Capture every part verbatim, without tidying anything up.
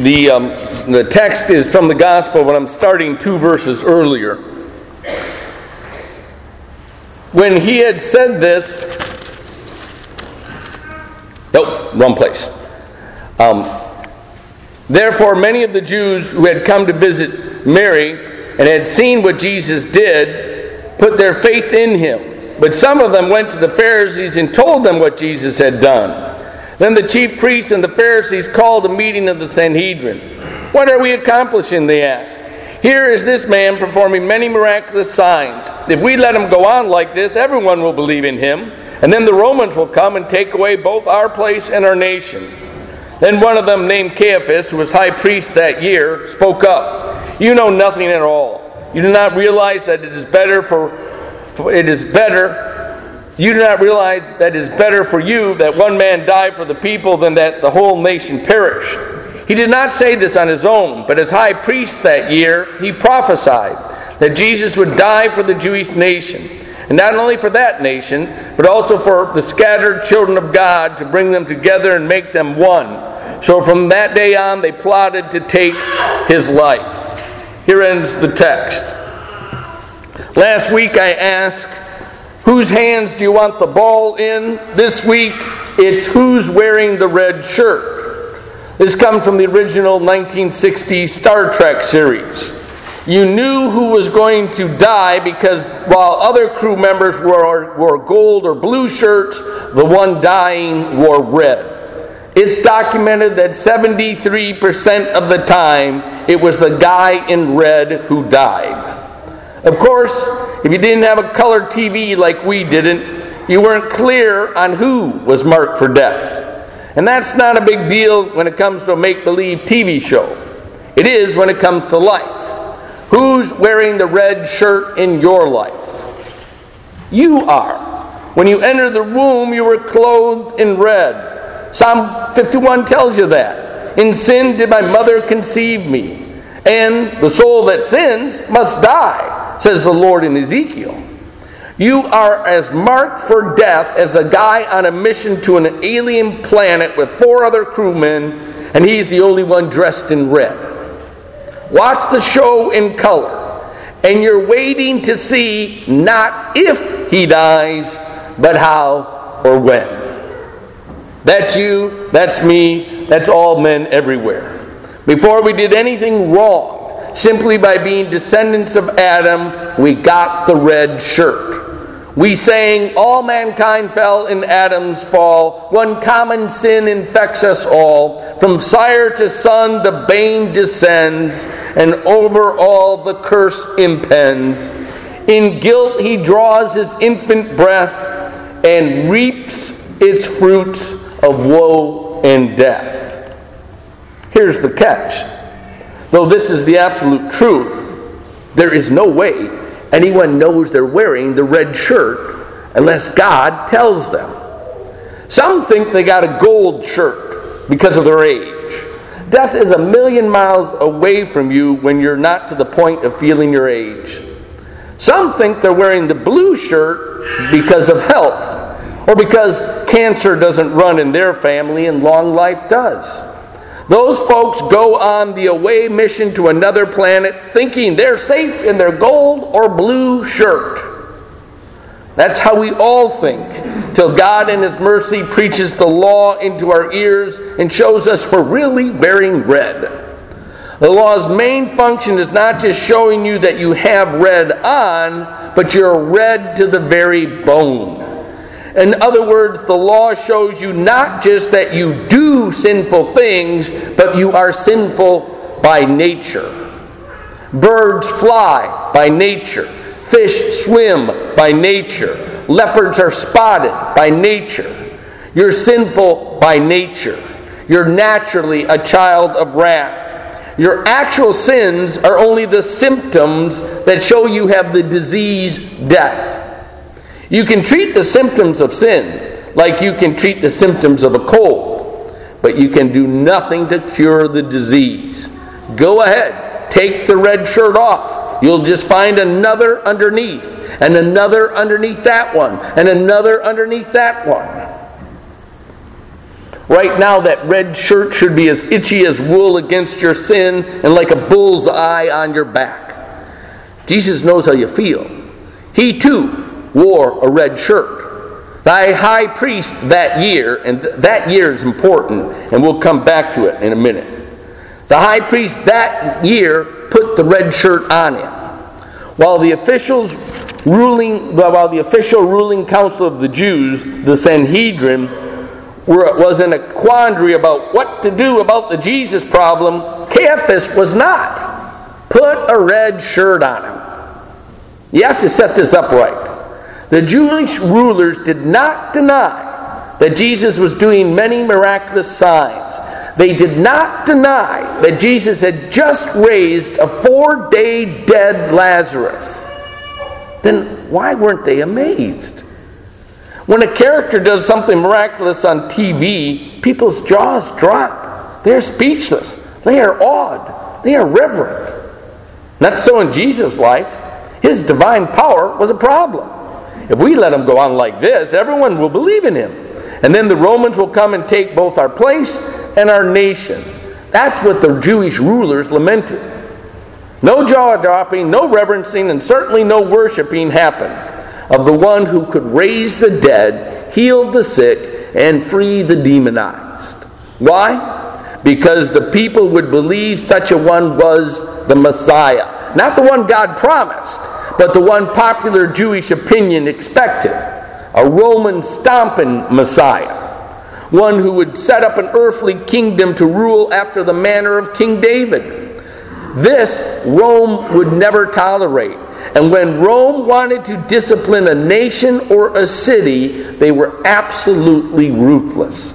The, um, the text is from the Gospel, but I'm starting two verses earlier. When he had said this, nope, wrong place. Um, Therefore, many of the Jews who had come to visit Mary and had seen what Jesus did put their faith in him. But some of them went to the Pharisees and told them what Jesus had done. Then the chief priests and the Pharisees called a meeting of the Sanhedrin. "What are we accomplishing?" they asked. "Here is this man performing many miraculous signs. If we let him go on like this, everyone will believe in him, and then the Romans will come and take away both our place and our nation." Then one of them, named Caiaphas, who was high priest that year, spoke up. "You know nothing at all. You do not realize that it is better for, for it is better You do not realize that it is better for you that one man die for the people than that the whole nation perish." He did not say this on his own, but as high priest that year, he prophesied that Jesus would die for the Jewish nation, and not only for that nation, but also for the scattered children of God, to bring them together and make them one. So from that day on, they plotted to take his life. Here ends the text. Last week I asked, whose hands do you want the ball in? This week, it's who's wearing the red shirt. This comes from the original nineteen sixties Star Trek series. You knew who was going to die because while other crew members wore, wore gold or blue shirts, the one dying wore red. It's documented that seventy-three percent of the time, it was the guy in red who died. Of course, if you didn't have a color T V like we didn't, you weren't clear on who was marked for death. And that's not a big deal when it comes to a make-believe T V show. It is when it comes to life. Who's wearing the red shirt in your life? You are. When you enter the womb, you were clothed in red. Psalm fifty-one tells you that. "In sin did my mother conceive me, and the soul that sins must die," says the Lord in Ezekiel. You are as marked for death as a guy on a mission to an alien planet with four other crewmen, and he's the only one dressed in red. Watch the show in color, and you're waiting to see not if he dies, but how or when. That's you, that's me, that's all men everywhere. Before we did anything wrong, simply by being descendants of Adam, we got the red shirt. We sang, "All mankind fell in Adam's fall. One common sin infects us all. From sire to son the bane descends, and over all the curse impends. In guilt he draws his infant breath, and reaps its fruits of woe and death." Here's the catch. Though this is the absolute truth, there is no way anyone knows they're wearing the red shirt unless God tells them. Some think they got a gold shirt because of their age. Death is a million miles away from you when you're not to the point of feeling your age. Some think they're wearing the blue shirt because of health, or because cancer doesn't run in their family and long life does. Those folks go on the away mission to another planet thinking they're safe in their gold or blue shirt. That's how we all think, till God in His mercy preaches the law into our ears and shows us we're really wearing red. The law's main function is not just showing you that you have red on, but you're red to the very bone. In other words, the law shows you not just that you do sinful things, but you are sinful by nature. Birds fly by nature. Fish swim by nature. Leopards are spotted by nature. You're sinful by nature. You're naturally a child of wrath. Your actual sins are only the symptoms that show you have the disease death. You can treat the symptoms of sin like you can treat the symptoms of a cold, but you can do nothing to cure the disease. Go ahead, take the red shirt off. You'll just find another underneath, and another underneath that one, and another underneath that one. Right now, that red shirt should be as itchy as wool against your sin and like a bull's eye on your back. Jesus knows how you feel. He too wore a red shirt. The high priest that year, and th- that year is important, and we'll come back to it in a minute. The high priest that year put the red shirt on him. While the officials ruling, while the official ruling council of the Jews, the Sanhedrin, were, was in a quandary about what to do about the Jesus problem, Caiaphas was not. Put a red shirt on him. You have to set this up right. The Jewish rulers did not deny that Jesus was doing many miraculous signs. They did not deny that Jesus had just raised a four-day dead Lazarus. Then why weren't they amazed? When a character does something miraculous on T V, people's jaws drop. They're speechless. They are awed. They are reverent. Not so in Jesus' life. His divine power was a problem. If we let him go on like this, everyone will believe in him. And then the Romans will come and take both our place and our nation. That's what the Jewish rulers lamented. No jaw-dropping, no reverencing, and certainly no worshiping happened of the one who could raise the dead, heal the sick, and free the demonized. Why? Because the people would believe such a one was the Messiah. Not the one God promised, but the one popular Jewish opinion expected. A Roman stomping Messiah. One who would set up an earthly kingdom to rule after the manner of King David. This Rome would never tolerate. And when Rome wanted to discipline a nation or a city, they were absolutely ruthless.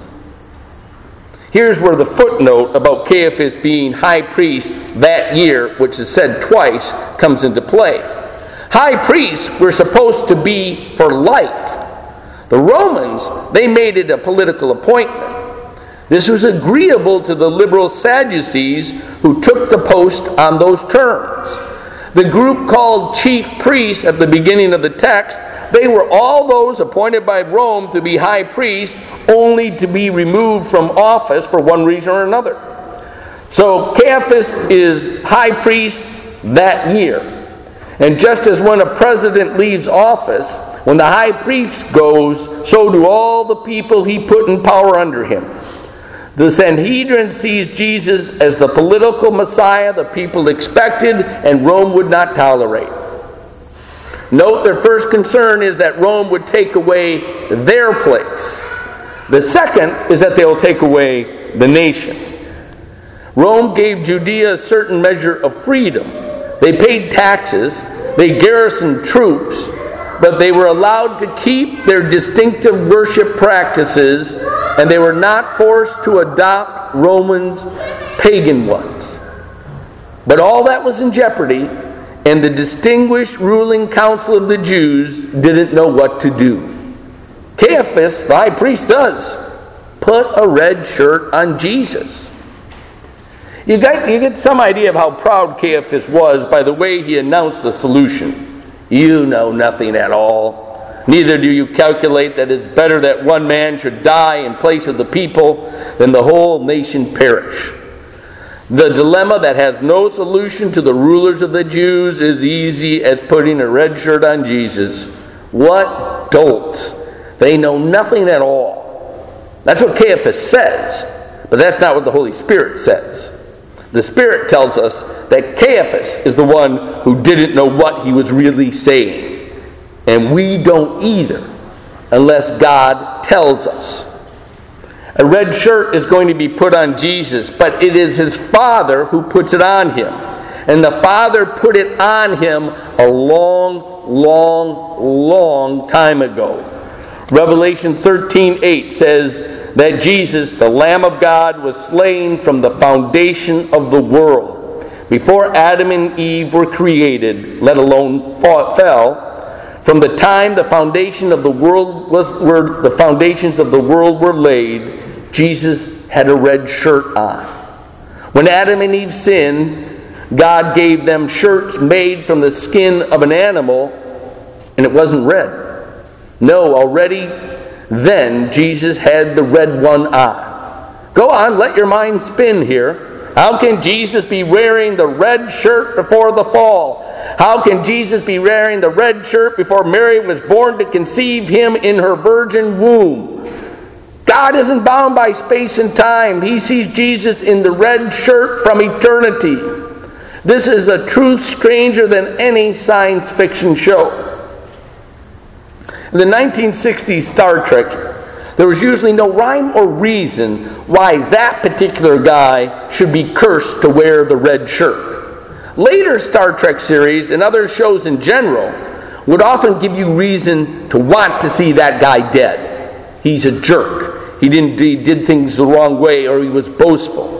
Here's where the footnote about Caiaphas being high priest that year, which is said twice, comes into play. High priests were supposed to be for life. The Romans, they made it a political appointment. This was agreeable to the liberal Sadducees who took the post on those terms. The group called chief priests at the beginning of the text, they were all those appointed by Rome to be high priests, only to be removed from office for one reason or another. So Caiaphas is high priest that year. And just as when a president leaves office, when the high priest goes, so do all the people he put in power under him. The Sanhedrin sees Jesus as the political Messiah the people expected and Rome would not tolerate. Note their first concern is that Rome would take away their place. The second is that they will take away the nation. Rome gave Judea a certain measure of freedom. They paid taxes, they garrisoned troops, but they were allowed to keep their distinctive worship practices, and they were not forced to adopt Romans' pagan ones. But all that was in jeopardy, and the distinguished ruling council of the Jews didn't know what to do. Caiaphas, the high priest, does. Put a red shirt on Jesus. You got, you get some idea of how proud Caiaphas was by the way he announced the solution. You know nothing at all. Neither do you calculate that it's better that one man should die in place of the people than the whole nation perish. The dilemma that has no solution to the rulers of the Jews is easy as putting a red shirt on Jesus. What dolts! They know nothing at all. That's what Caiaphas says, but that's not what the Holy Spirit says. The Spirit tells us that Caiaphas is the one who didn't know what he was really saying. And we don't either, unless God tells us. A red shirt is going to be put on Jesus, but it is his Father who puts it on him. And the Father put it on him a long, long, long time ago. Revelation thirteen eight says that Jesus, the Lamb of God, was slain from the foundation of the world. Before Adam and Eve were created, let alone fell, from the time the foundation of the world was, were the foundations of the world were laid, Jesus had a red shirt on. When Adam and Eve sinned, God gave them shirts made from the skin of an animal, and it wasn't red. No, already then Jesus had the red one on. Go on, let your mind spin here. How can Jesus be wearing the red shirt before the fall? How can Jesus be wearing the red shirt before Mary was born to conceive him in her virgin womb? God isn't bound by space and time. He sees Jesus in the red shirt from eternity. This is a truth stranger than any science fiction show. In the nineteen sixties Star Trek, there was usually no rhyme or reason why that particular guy should be cursed to wear the red shirt. Later Star Trek series and other shows in general would often give you reason to want to see that guy dead. He's a jerk. He didn't he did things the wrong way, or he was boastful.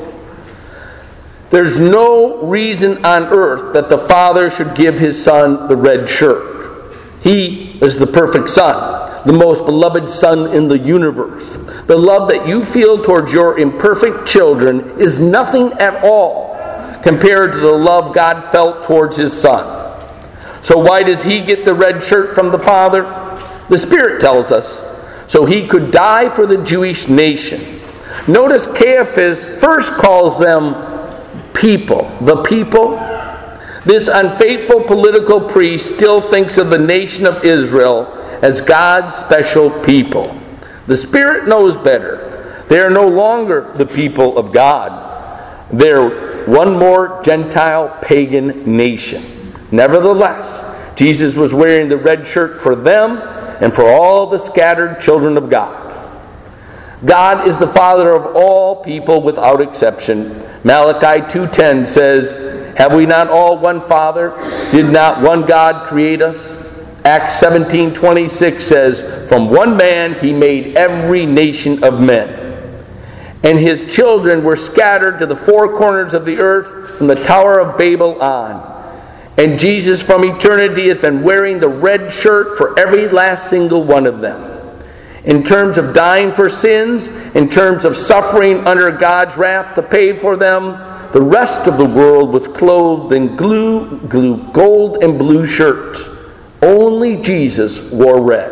There's no reason on earth that the Father should give his Son the red shirt. He is the perfect Son, the most beloved Son in the universe. The love that you feel towards your imperfect children is nothing at all compared to the love God felt towards his Son. So why does he get the red shirt from the Father? The Spirit tells us, so he could die for the Jewish nation. Notice Caiaphas first calls them people. The people. This unfaithful political priest still thinks of the nation of Israel as God's special people. The Spirit knows better. They are no longer the people of God. They're one more Gentile pagan nation. Nevertheless, Jesus was wearing the red shirt for them and for all the scattered children of God. God is the Father of all people without exception. Malachi two ten says, have we not all one Father? Did not one God create us? Acts seventeen twenty-six says, from one man he made every nation of men. And his children were scattered to the four corners of the earth from the Tower of Babel on. And Jesus from eternity has been wearing the red shirt for every last single one of them. In terms of dying for sins, in terms of suffering under God's wrath to pay for them, the rest of the world was clothed in glue, glue, gold and blue shirts. Only Jesus wore red.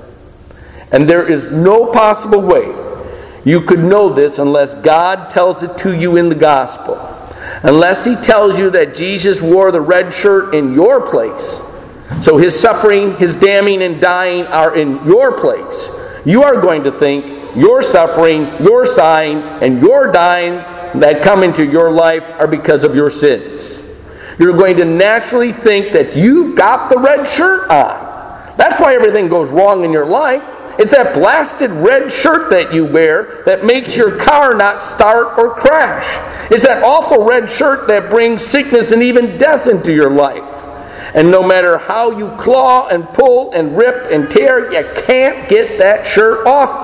And there is no possible way you could know this unless God tells it to you in the gospel. Unless he tells you that Jesus wore the red shirt in your place. So his suffering, his damning, and dying are in your place. You are going to think your suffering, your sighing, and your dying that come into your life are because of your sins. You're going to naturally think that you've got the red shirt on. That's why everything goes wrong in your life. It's that blasted red shirt that you wear that makes your car not start or crash. It's that awful red shirt that brings sickness and even death into your life. And no matter how you claw and pull and rip and tear, you can't get that shirt off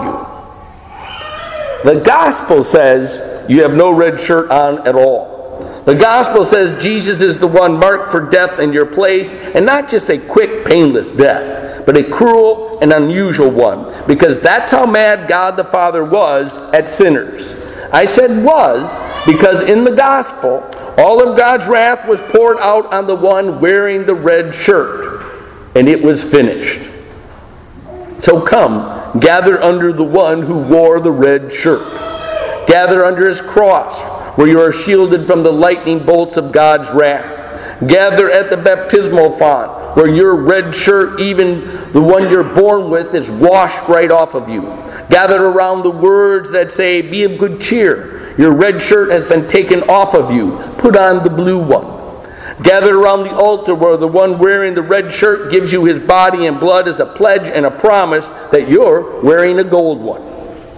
you. The gospel says you have no red shirt on at all. The gospel says Jesus is the one marked for death in your place, and not just a quick, painless death, but a cruel and unusual one, because that's how mad God the Father was at sinners. I said was because in the gospel, all of God's wrath was poured out on the one wearing the red shirt, and it was finished. So come, gather under the one who wore the red shirt. Gather under his cross, where you are shielded from the lightning bolts of God's wrath. Gather at the baptismal font, where your red shirt, even the one you're born with, is washed right off of you. Gather around the words that say, be of good cheer. Your red shirt has been taken off of you. Put on the blue one. Gather around the altar where the one wearing the red shirt gives you his body and blood as a pledge and a promise that you're wearing a gold one.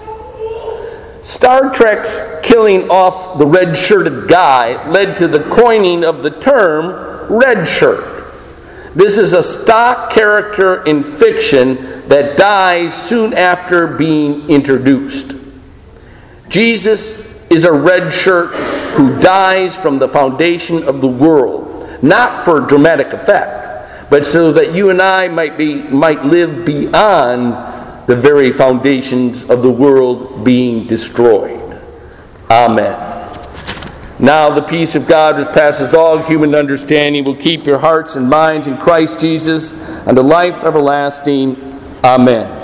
Star Trek's killing off the red-shirted guy led to the coining of the term red shirt. This is a stock character in fiction that dies soon after being introduced. Jesus is a red shirt who dies from the foundation of the world, not for dramatic effect, but so that you and I might be might live beyond the very foundations of the world being destroyed. Amen. Now the peace of God which passes all human understanding will keep your hearts and minds in Christ Jesus unto life everlasting. Amen.